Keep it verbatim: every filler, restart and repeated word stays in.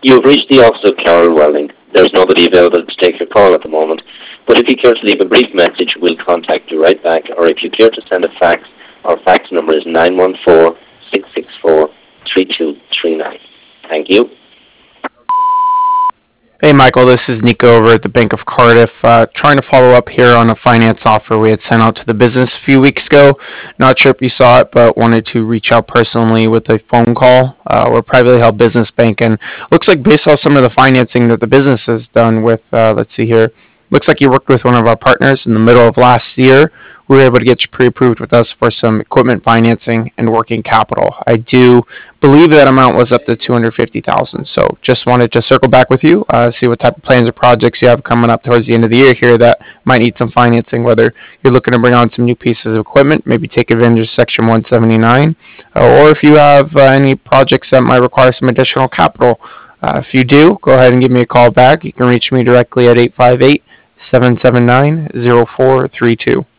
You've reached the office of Carol Welding. There's nobody available to take your call at the moment, but if you care to leave a brief message, we'll contact you right back, or if you care to send a fax, our fax number is nine one four, six six four, three two three nine. Thank you. Hey Michael, this is Nico over at the Bank of Cardiff. Uh, trying to follow up here on a finance offer we had sent out to the business a few weeks ago. Not sure if you saw it, but wanted to reach out personally with a phone call. Uh, we're a privately held business bank, and looks like based off some of the financing that the business has done with, uh, let's see here, looks like you worked with one of our partners in the middle of last year. We were able to get you pre-approved with us for some equipment financing and working capital. I do believe that amount was up to two hundred fifty thousand dollars. So just wanted to circle back with you, uh, see what type of plans or projects you have coming up towards the end of the year here that might need some financing, whether you're looking to bring on some new pieces of equipment, maybe take advantage of Section one seventy-nine, uh, or if you have uh, any projects that might require some additional capital. Uh, if you do, go ahead and give me a call back. You can reach me directly at eight five eight, seven seven nine, zero four three two.